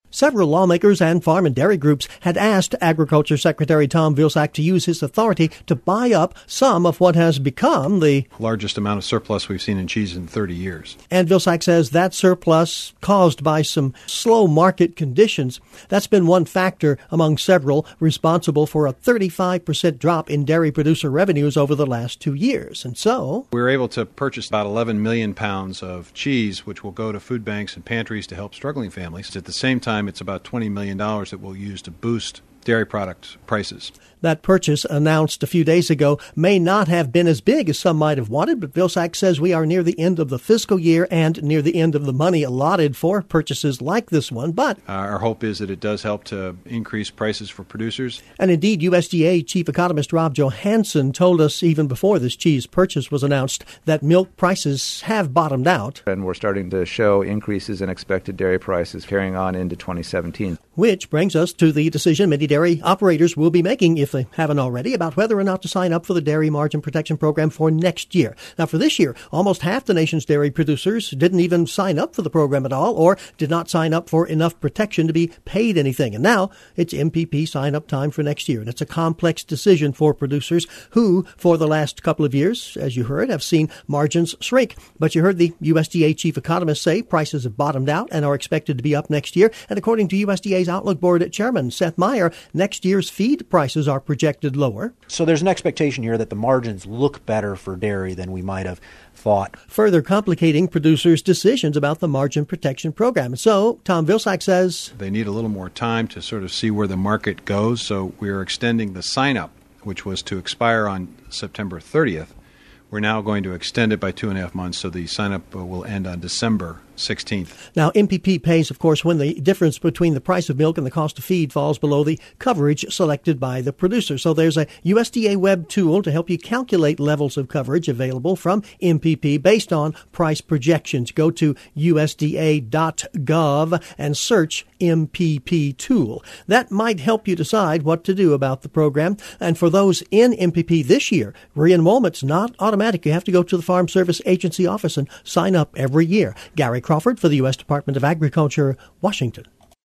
Several lawmakers and farm and dairy groups had asked Agriculture Secretary Tom Vilsack to use his authority to buy up some of what has become the largest amount of surplus we've seen in cheese in 30 years. And Vilsack says that surplus caused by some slow market conditions. That's been one factor among several responsible for a 35% drop in dairy producer revenues over the last 2 years. And so we were able to purchase about 11 million pounds of cheese, which will go to food banks and pantries to help struggling families. At the same time, it's about $20 million that we'll use to boost dairy product prices. That purchase, announced a few days ago, may not have been as big as some might have wanted, but Vilsack says we are near the end of the fiscal year and near the end of the money allotted for purchases like this one. But our hope is that it does help to increase prices for producers. And indeed, USDA Chief Economist Rob Johansson told us even before this cheese purchase was announced that milk prices have bottomed out. And we're starting to show increases in expected dairy prices carrying on into 2017. Which brings us to the decision many dairy operators will be making, if they haven't already, about whether or not to sign up for the Dairy Margin Protection Program for next year. Now, for this year, almost half the nation's dairy producers didn't even sign up for the program at all, or did not sign up for enough protection to be paid anything. And now it's MPP sign-up time for next year. And it's a complex decision for producers who, for the last couple of years, as you heard, have seen margins shrink. But you heard the USDA chief economist say prices have bottomed out and are expected to be up next year. And according to USDA's Outlook Board Chairman Seth Meyer, next year's feed prices are projected lower. So there's an expectation here that the margins look better for dairy than we might have thought. Further complicating producers' decisions about the margin protection program. So Tom Vilsack says they need a little more time to sort of see where the market goes. So we're extending the sign-up, which was to expire on September 30th. We're now going to extend it by 2.5 months, so the sign-up will end on December 16th. Now, MPP pays, of course, when the difference between the price of milk and the cost of feed falls below the coverage selected by the producer. So there's a USDA web tool to help you calculate levels of coverage available from MPP based on price projections. Go to USDA.gov and search MPP tool. That might help you decide what to do about the program. And for those in MPP this year, re-enrollment's not automatic. You have to go to the Farm Service Agency office and sign up every year. Gary Crawford for the U.S. Department of Agriculture, Washington.